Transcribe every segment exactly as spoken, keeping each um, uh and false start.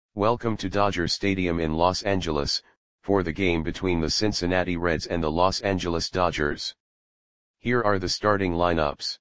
Welcome to Dodger Stadium in Los Angeles, for the game between the Cincinnati Reds and the Los Angeles Dodgers. Here are the starting lineups.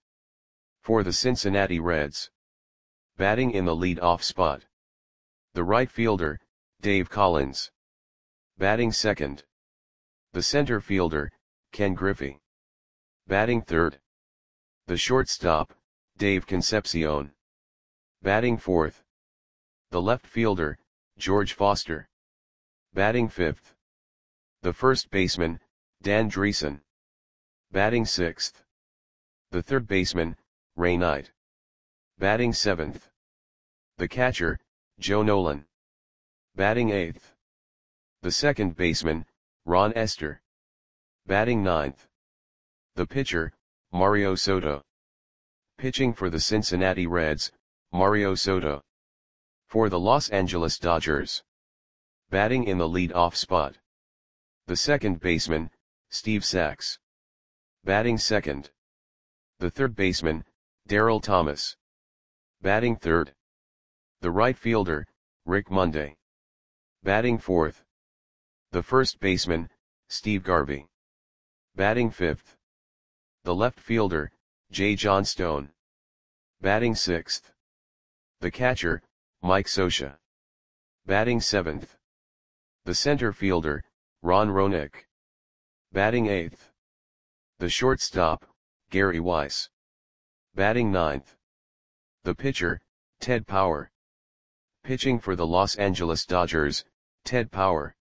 For the Cincinnati Reds. Batting in the lead-off spot. The right fielder, Dave Collins. Batting second. The center fielder, Ken Griffey. Batting third. The shortstop, Dave Concepcion. Batting fourth. The left fielder, George Foster. Batting fifth. The first baseman, Dan Driessen. Batting sixth. The third baseman, Ray Knight. Batting seventh. The catcher, Joe Nolan. Batting eighth. The second baseman, Ron Estes. Batting ninth. The pitcher, Mario Soto. Pitching for the Cincinnati Reds, Mario Soto. For the Los Angeles Dodgers. Batting in the lead-off spot. The second baseman, Steve Sax. Batting second. The third baseman, Darryl Thomas. Batting third. The right fielder, Rick Monday. Batting fourth. The first baseman, Steve Garvey. Batting fifth. The left fielder, Jay Johnstone. Batting sixth. The catcher, Mike Scioscia. Batting seventh. The center fielder, Ron Roenick. Batting eighth. The shortstop, Gary Weiss. Batting ninth. The pitcher, Ted Power. Pitching for the Los Angeles Dodgers, Ted Power.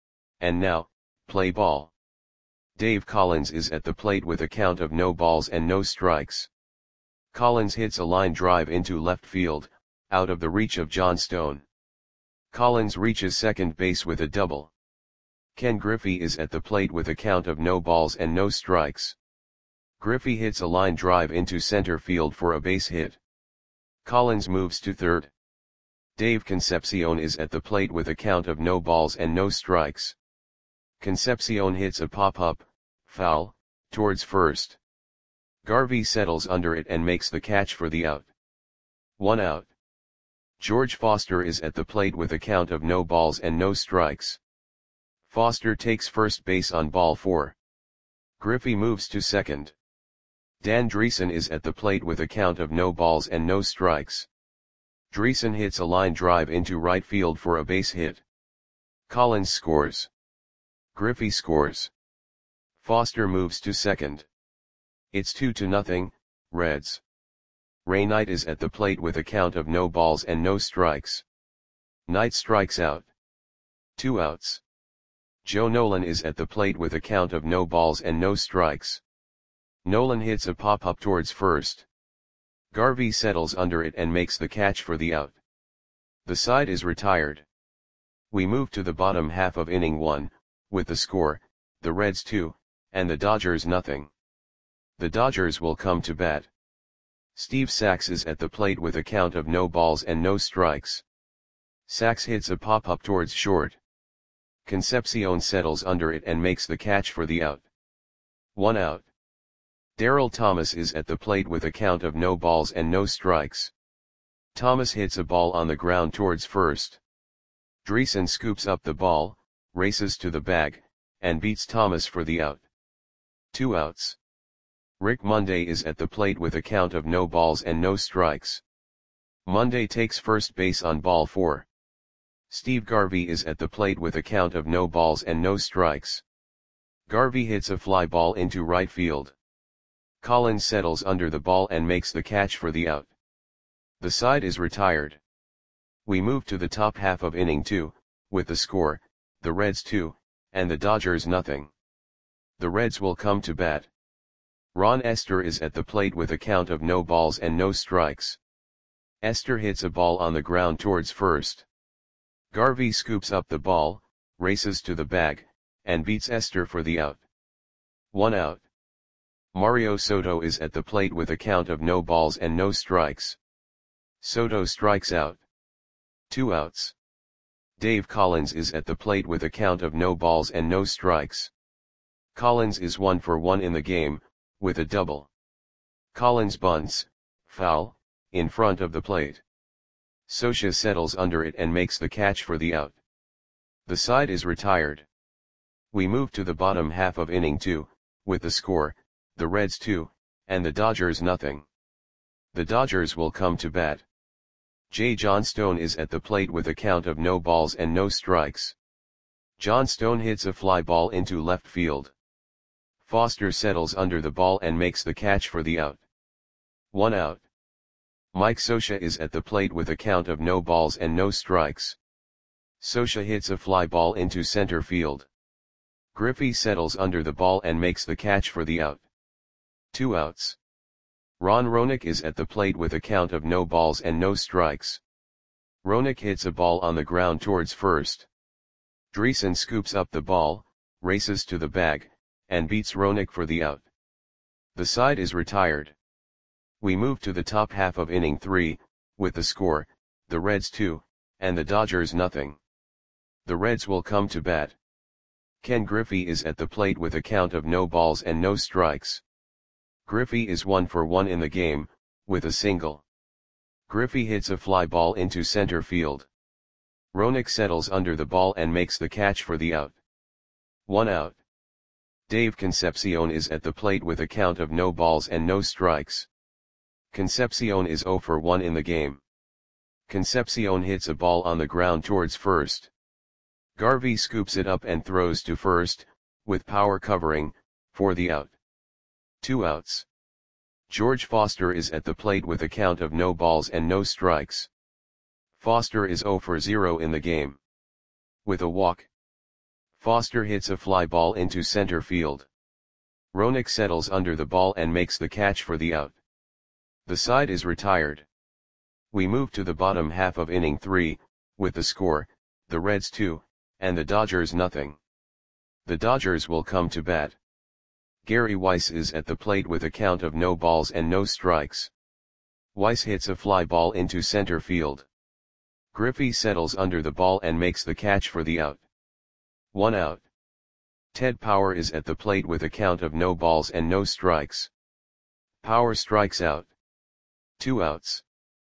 And now, play ball. Dave Collins is at the plate with a count of no balls and no strikes. Collins hits a line drive into left field, out of the reach of Johnstone. Collins reaches second base with a double. Ken Griffey is at the plate with a count of no balls and no strikes. Griffey hits a line drive into center field for a base hit. Collins moves to third. Dave Concepcion is at the plate with a count of no balls and no strikes. Concepcion hits a pop-up, foul, towards first. Garvey settles under it and makes the catch for the out. One out. George Foster is at the plate with a count of no balls and no strikes. Foster takes first base on ball four. Griffey moves to second. Dan Driessen is at the plate with a count of no balls and no strikes. Driessen hits a line drive into right field for a base hit. Collins scores. Griffey scores. Foster moves to second. It's two to nothing, Reds. Ray Knight is at the plate with a count of no balls and no strikes. Knight strikes out. Two outs. Joe Nolan is at the plate with a count of no balls and no strikes. Nolan hits a pop-up towards first. Garvey settles under it and makes the catch for the out. The side is retired. We move to the bottom half of inning one, with the score, the Reds two, and the Dodgers nothing. The Dodgers will come to bat. Steve Sax is at the plate with a count of no balls and no strikes. Sax hits a pop-up towards short. Concepcion settles under it and makes the catch for the out. One out. Darryl Thomas is at the plate with a count of no balls and no strikes. Thomas hits a ball on the ground towards first. Driessen scoops up the ball, races to the bag, and beats Thomas for the out. Two outs. Rick Monday is at the plate with a count of no balls and no strikes. Monday takes first base on ball four. Steve Garvey is at the plate with a count of no balls and no strikes. Garvey hits a fly ball into right field. Collins settles under the ball and makes the catch for the out. The side is retired. We move to the top half of inning two, with the score, the Reds two, and the Dodgers nothing. The Reds will come to bat. Ron Estes is at the plate with a count of no balls and no strikes. Estes hits a ball on the ground towards first. Garvey scoops up the ball, races to the bag, and beats Estes for the out. One out. Mario Soto is at the plate with a count of no balls and no strikes. Soto strikes out. Two outs. Dave Collins is at the plate with a count of no balls and no strikes. Collins is one for one in the game, with a double. Collins bunts, foul, in front of the plate. Scioscia settles under it and makes the catch for the out. The side is retired. We move to the bottom half of inning two, with the score, the Reds two, and the Dodgers nothing. The Dodgers will come to bat. J. Johnstone is at the plate with a count of no balls and no strikes. Johnstone hits a fly ball into left field. Foster settles under the ball and makes the catch for the out. One out. Mike Scioscia is at the plate with a count of no balls and no strikes. Scioscia hits a fly ball into center field. Griffey settles under the ball and makes the catch for the out. Two outs. Ron Roenick is at the plate with a count of no balls and no strikes. Roenick hits a ball on the ground towards first. Dreesen scoops up the ball, races to the bag, and beats Roenick for the out. The side is retired. We move to the top half of inning three, with the score, the Reds two, and the Dodgers nothing. The Reds will come to bat. Ken Griffey is at the plate with a count of no balls and no strikes. Griffey is one for one in the game, with a single. Griffey hits a fly ball into center field. Roenick settles under the ball and makes the catch for the out. One out. Dave Concepcion is at the plate with a count of no balls and no strikes. Concepcion is zero for one in the game. Concepcion hits a ball on the ground towards first. Garvey scoops it up and throws to first, with power covering, for the out. Two outs. George Foster is at the plate with a count of no balls and no strikes. Foster is zero for zero in the game. With a walk. Foster hits a fly ball into center field. Roenick settles under the ball and makes the catch for the out. The side is retired. We move to the bottom half of inning three, with the score, the Reds two, and the Dodgers nothing. The Dodgers will come to bat. Gary Weiss is at the plate with a count of no balls and no strikes. Weiss hits a fly ball into center field. Griffey settles under the ball and makes the catch for the out. One out. Ted Power is at the plate with a count of no balls and no strikes. Power strikes out. Two outs.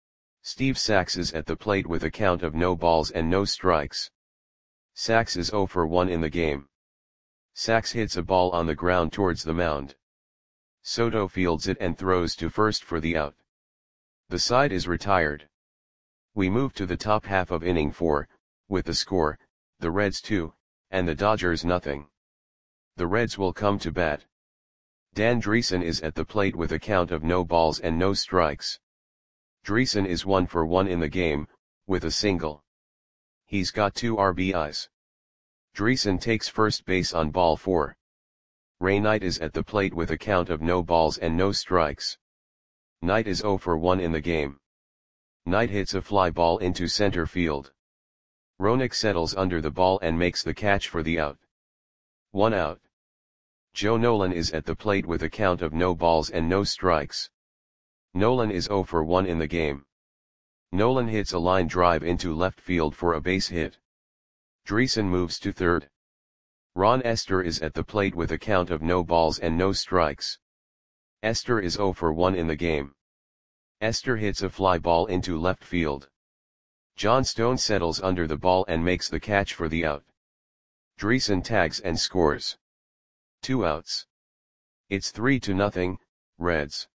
Steve Sax is at the plate with a count of no balls and no strikes. Sax is zero for one in the game. Sax hits a ball on the ground towards the mound. Soto fields it and throws to first for the out. The side is retired. We move to the top half of inning four, with the score, the Reds two, and the Dodgers nothing. The Reds will come to bat. Dan Dreesen is at the plate with a count of no balls and no strikes. Dreesen is one for one in the game, with a single. He's got two R B Is. Dreesen takes first base on ball four. Ray Knight is at the plate with a count of no balls and no strikes. Knight is zero for one in the game. Knight hits a fly ball into center field. Roenick settles under the ball and makes the catch for the out. One out. Joe Nolan is at the plate with a count of no balls and no strikes. Nolan is zero for one in the game. Nolan hits a line drive into left field for a base hit. Dreesen moves to third. Ron Estes is at the plate with a count of no balls and no strikes. Estes is zero for one in the game. Estes hits a fly ball into left field. Johnstone settles under the ball and makes the catch for the out. Dreesen tags and scores. Two outs. It's three to nothing, Reds.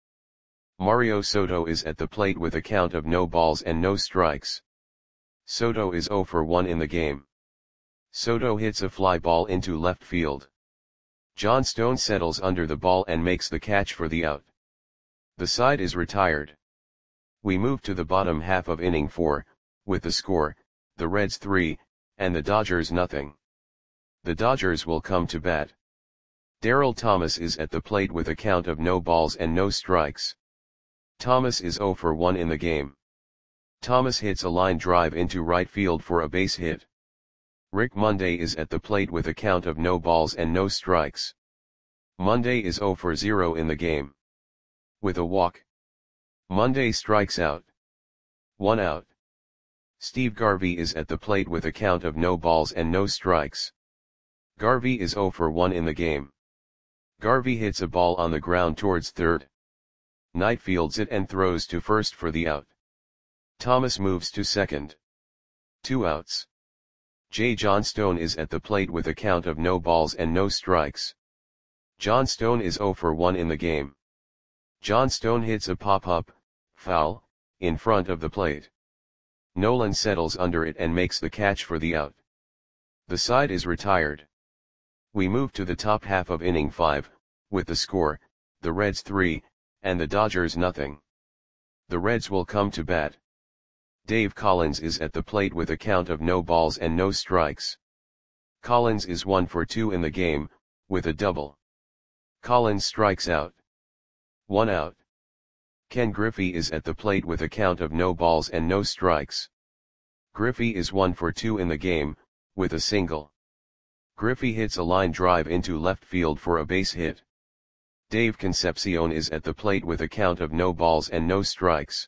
Mario Soto is at the plate with a count of no balls and no strikes. Soto is zero for one in the game. Soto hits a fly ball into left field. Johnstone settles under the ball and makes the catch for the out. The side is retired. We move to the bottom half of inning four, with the score, the Reds three, and the Dodgers nothing. The Dodgers will come to bat. Darryl Thomas is at the plate with a count of no balls and no strikes. Thomas is zero for one in the game. Thomas hits a line drive into right field for a base hit. Rick Monday is at the plate with a count of no balls and no strikes. Monday is zero for zero in the game. With a walk. Monday strikes out. One out. Steve Garvey is at the plate with a count of no balls and no strikes. Garvey is zero for one in the game. Garvey hits a ball on the ground towards third. Knight fields it and throws to first for the out. Thomas moves to second. Two outs. J. Johnstone is at the plate with a count of no balls and no strikes. Johnstone is oh for one in the game. Johnstone hits a pop-up, foul, in front of the plate. Nolan settles under it and makes the catch for the out. The side is retired. We move to the top half of inning five, with the score, the Reds three, and the Dodgers nothing. The Reds will come to bat. Dave Collins is at the plate with a count of no balls and no strikes. Collins is one for two in the game, with a double. Collins strikes out. One out. Ken Griffey is at the plate with a count of no balls and no strikes. Griffey is one for two in the game, with a single. Griffey hits a line drive into left field for a base hit. Dave Concepcion is at the plate with a count of no balls and no strikes.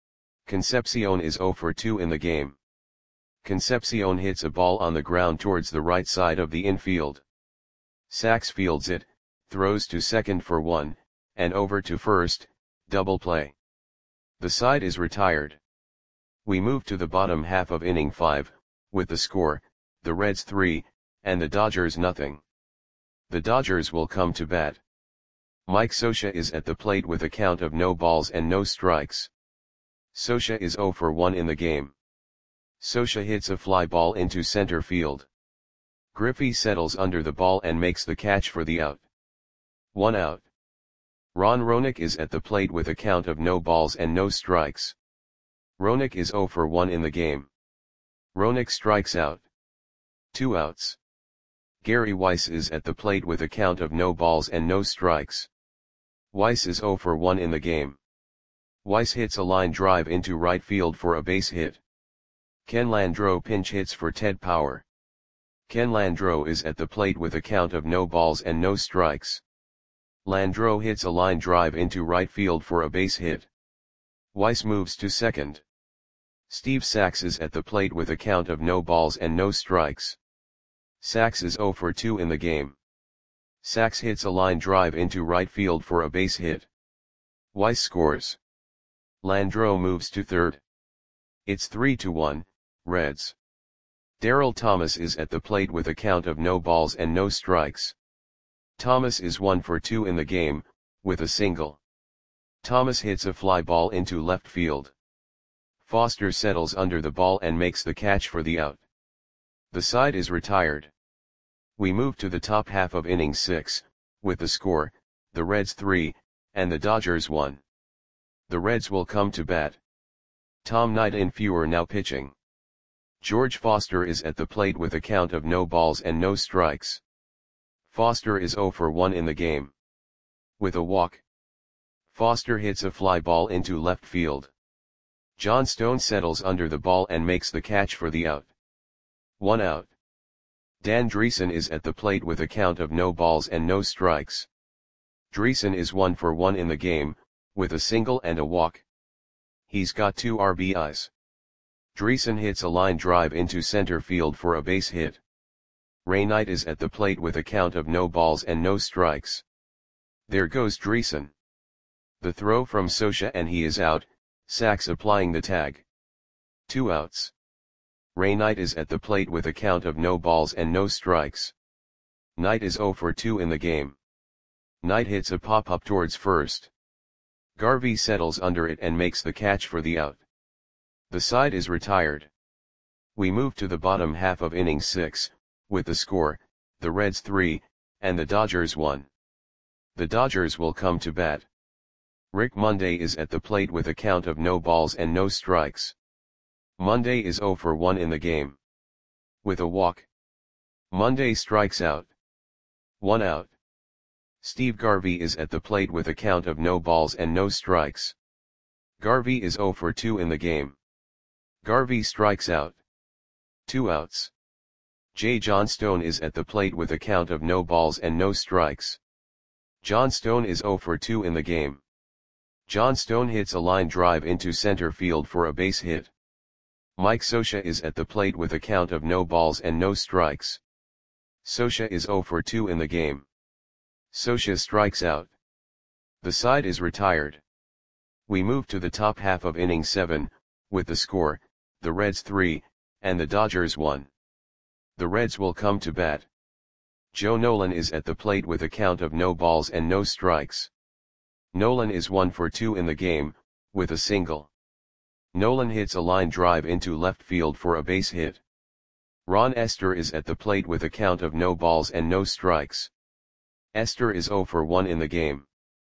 Concepcion is oh for two in the game. Concepcion hits a ball on the ground towards the right side of the infield. Sachs fields it, throws to second for one, and over to first, double play. The side is retired. We move to the bottom half of inning five, with the score, the Reds three, and the Dodgers nothing. The Dodgers will come to bat. Mike Scioscia is at the plate with a count of no balls and no strikes. Scioscia is oh for one in the game. Scioscia hits a fly ball into center field. Griffey settles under the ball and makes the catch for the out. One out. Ron Roenick is at the plate with a count of no balls and no strikes. Roenick is oh for one in the game. Roenick strikes out. Two outs. Gary Weiss is at the plate with a count of no balls and no strikes. Weiss is oh for one in the game. Weiss hits a line drive into right field for a base hit. Ken Landreau pinch hits for Ted Power. Ken Landreau is at the plate with a count of no balls and no strikes. Landreau hits a line drive into right field for a base hit. Weiss moves to second. Steve Sachs is at the plate with a count of no balls and no strikes. Sachs is oh for two in the game. Sachs hits a line drive into right field for a base hit. Weiss scores. Landreau moves to third. It's three to one, Reds. Daryl Thomas is at the plate with a count of no balls and no strikes. Thomas is one for two in the game, with a single. Thomas hits a fly ball into left field. Foster settles under the ball and makes the catch for the out. The side is retired. We move to the top half of inning six, with the score, the Reds three, and the Dodgers one. The Reds will come to bat. Tom Knight and Fewer now pitching. George Foster is at the plate with a count of no balls and no strikes. Foster is oh for one in the game. With a walk. Foster hits a fly ball into left field. Johnstone settles under the ball and makes the catch for the out. One out. Dan Dreesen is at the plate with a count of no balls and no strikes. Dreesen is one for one in the game, with a single and a walk. He's got two R B Is. Dreesen hits a line drive into center field for a base hit. Ray Knight is at the plate with a count of no balls and no strikes. There goes Dreesen. The throw from Scioscia and he is out, Sachs applying the tag. Two outs. Ray Knight is at the plate with a count of no balls and no strikes. Knight is oh for two in the game. Knight hits a pop-up towards first. Garvey settles under it and makes the catch for the out. The side is retired. We move to the bottom half of inning six, with the score, the Reds three, and the Dodgers one. The Dodgers will come to bat. Rick Monday is at the plate with a count of no balls and no strikes. Monday is oh for one in the game. With a walk. Monday strikes out. One out. Steve Garvey is at the plate with a count of no balls and no strikes. Garvey is oh for two in the game. Garvey strikes out. Two outs. J. Johnstone is at the plate with a count of no balls and no strikes. Johnstone is oh for two in the game. Johnstone hits a line drive into center field for a base hit. Mike Scioscia is at the plate with a count of no balls and no strikes. Scioscia is oh for two in the game. Scioscia strikes out. The side is retired. We move to the top half of inning seven, with the score, the Reds three, and the Dodgers one. The Reds will come to bat. Joe Nolan is at the plate with a count of no balls and no strikes. Nolan is one for two in the game, with a single. Nolan hits a line drive into left field for a base hit. Ron Estes is at the plate with a count of no balls and no strikes. Estes is zero for one in the game.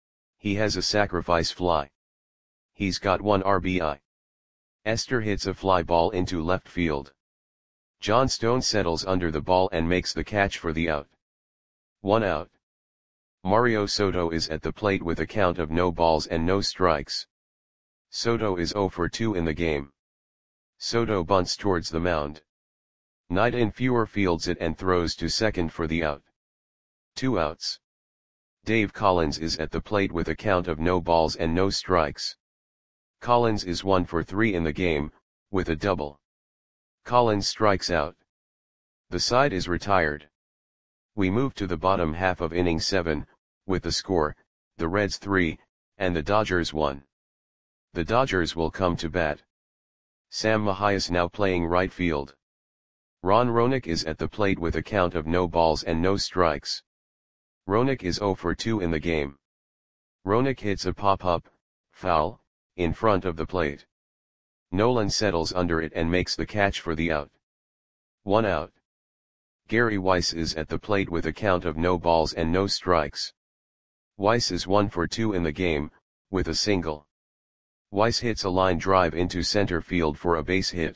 He has a sacrifice fly. He's got one R B I. Estes hits a fly ball into left field. John Stone settles under the ball and makes the catch for the out. One out. Mario Soto is at the plate with a count of no balls and no strikes. Soto is zero for two in the game. Soto bunts towards the mound. Knight in fewer fields it and throws to second for the out. Two outs. Dave Collins is at the plate with a count of no balls and no strikes. Collins is one for three in the game, with a double. Collins strikes out. The side is retired. We move to the bottom half of inning seven, with the score, the Reds three, and the Dodgers one. The Dodgers will come to bat. Sam Mahias now playing right field. Ron Roenick is at the plate with a count of no balls and no strikes. Roenick is zero for two in the game. Roenick hits a pop-up, foul, in front of the plate. Nolan settles under it and makes the catch for the out. One out. Gary Weiss is at the plate with a count of no balls and no strikes. Weiss is one for two in the game, with a single. Weiss hits a line drive into center field for a base hit.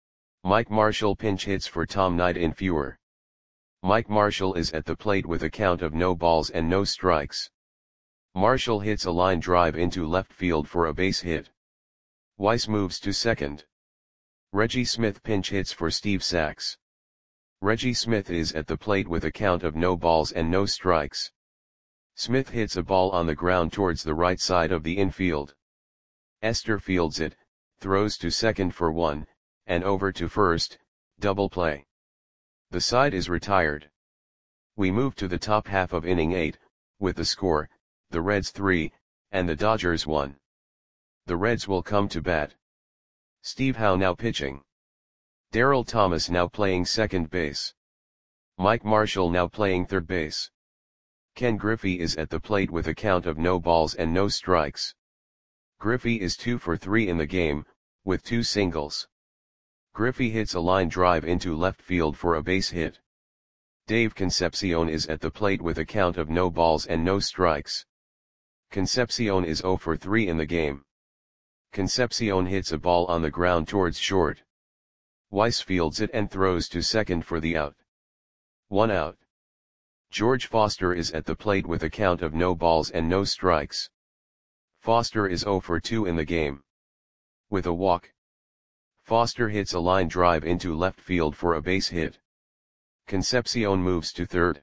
Mike Marshall pinch hits for Tom Knight in fewer. Mike Marshall is at the plate with a count of no balls and no strikes. Marshall hits a line drive into left field for a base hit. Weiss moves to second. Reggie Smith pinch hits for Steve Sax. Reggie Smith is at the plate with a count of no balls and no strikes. Smith hits a ball on the ground towards the right side of the infield. Estes fields it, throws to second for one, and over to first, double play. The side is retired. We move to the top half of inning eight, with the score, the Reds three, and the Dodgers one. The Reds will come to bat. Steve Howe now pitching. Darryl Thomas now playing second base. Mike Marshall now playing third base. Ken Griffey is at the plate with a count of no balls and no strikes. Griffey is two for three in the game, with two singles. Griffey hits a line drive into left field for a base hit. Dave Concepcion is at the plate with a count of no balls and no strikes. Concepcion is zero for three in the game. Concepcion hits a ball on the ground towards short. Weiss fields it and throws to second for the out. One out. George Foster is at the plate with a count of no balls and no strikes. Foster is zero for two in the game. With a walk. Foster hits a line drive into left field for a base hit. Concepcion moves to third.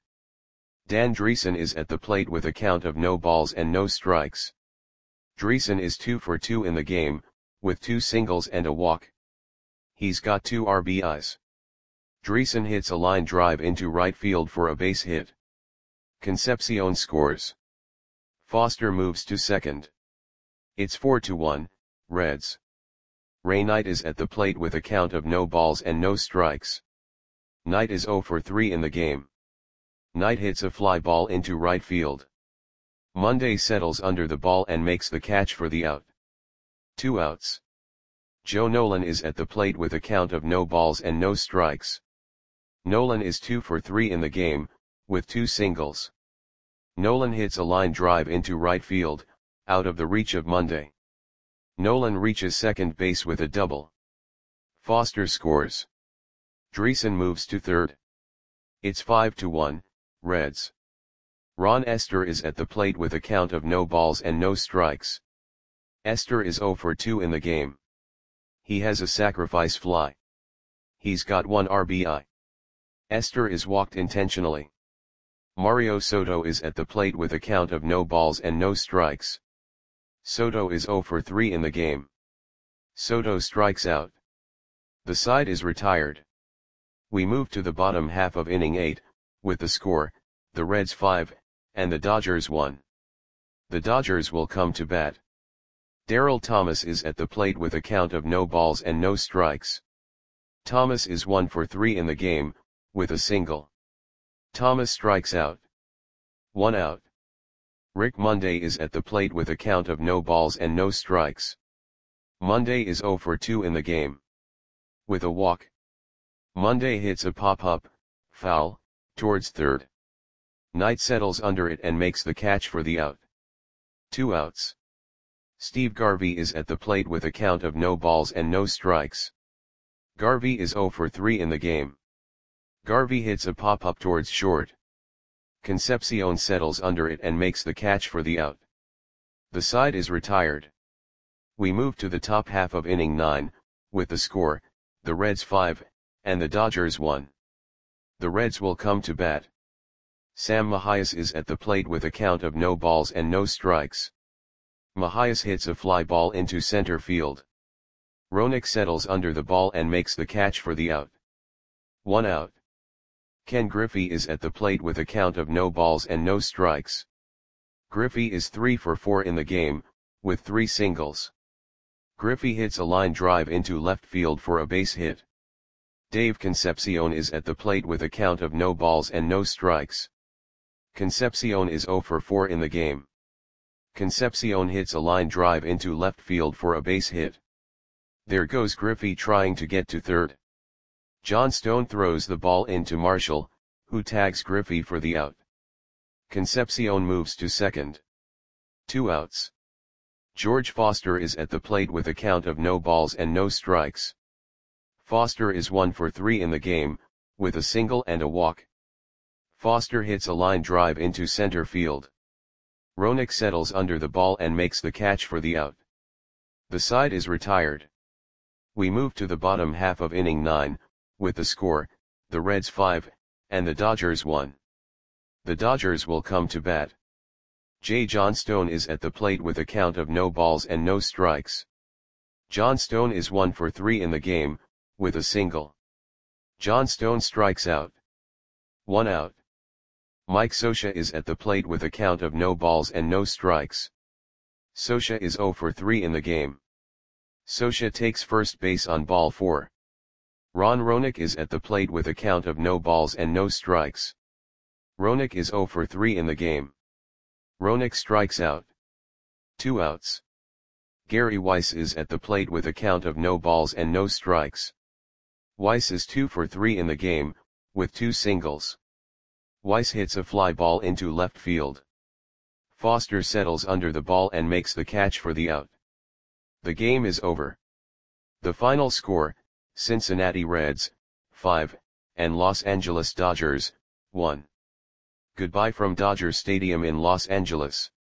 Dan Dreesen is at the plate with a count of no balls and no strikes. Dreesen is two for two in the game, with two singles and a walk. He's got two R B Is. Dreesen hits a line drive into right field for a base hit. Concepcion scores. Foster moves to second. It's four to one, Reds. Ray Knight is at the plate with a count of no balls and no strikes. Knight is zero for three in the game. Knight hits a fly ball into right field. Monday settles under the ball and makes the catch for the out. Two outs. Joe Nolan is at the plate with a count of no balls and no strikes. Nolan is two for three in the game, with two singles. Nolan hits a line drive into right field, out of the reach of Monday. Nolan reaches second base with a double. Foster scores. Dreesen moves to third. It's five to one, Reds. Ron Estes is at the plate with a count of no balls and no strikes. Estes is zero for two in the game. He has a sacrifice fly. He's got one R B I. Estes is walked intentionally. Mario Soto is at the plate with a count of no balls and no strikes. Soto is zero for three in the game. Soto strikes out. The side is retired. We move to the bottom half of inning eight, with the score, the Reds five, and the Dodgers one. The Dodgers will come to bat. Darryl Thomas is at the plate with a count of no balls and no strikes. Thomas is one for three in the game, with a single. Thomas strikes out. One out. Rick Monday is at the plate with a count of no balls and no strikes. Monday is zero for two in the game. With a walk. Monday hits a pop-up, foul, towards third. Knight settles under it and makes the catch for the out. Two outs. Steve Garvey is at the plate with a count of no balls and no strikes. Garvey is zero for three in the game. Garvey hits a pop-up towards short. Concepcion settles under it and makes the catch for the out. The side is retired. We move to the top half of inning nine, with the score, the Reds five, and the Dodgers one. The Reds will come to bat. Sam Mahias is at the plate with a count of no balls and no strikes. Mahias hits a fly ball into center field. Roenick settles under the ball and makes the catch for the out. One out. Ken Griffey is at the plate with a count of no balls and no strikes. Griffey is three for four in the game, with three singles. Griffey hits a line drive into left field for a base hit. Dave Concepcion is at the plate with a count of no balls and no strikes. Concepcion is zero for four in the game. Concepcion hits a line drive into left field for a base hit. There goes Griffey trying to get to third. John Stone throws the ball into Marshall, who tags Griffey for the out. Concepcion moves to second. Two outs. George Foster is at the plate with a count of no balls and no strikes. Foster is one for three in the game, with a single and a walk. Foster hits a line drive into center field. Roenick settles under the ball and makes the catch for the out. The side is retired. We move to the bottom half of inning nine, with the score, the Reds five, and the Dodgers one. The Dodgers will come to bat. J. John Stone is at the plate with a count of no balls and no strikes. John Stone is one for three in the game, with a single. John Stone strikes out. One out. Mike Scioscia is at the plate with a count of no balls and no strikes. Scioscia is zero for three in the game. Scioscia takes first base on ball four. Ron Roenick is at the plate with a count of no balls and no strikes. Roenick is zero for three in the game. Roenick strikes out. Two outs. Gary Weiss is at the plate with a count of no balls and no strikes. Weiss is two for three in the game, with two singles. Weiss hits a fly ball into left field. Foster settles under the ball and makes the catch for the out. The game is over. The final score, Cincinnati Reds, five, and Los Angeles Dodgers, one. Goodbye from Dodger Stadium in Los Angeles.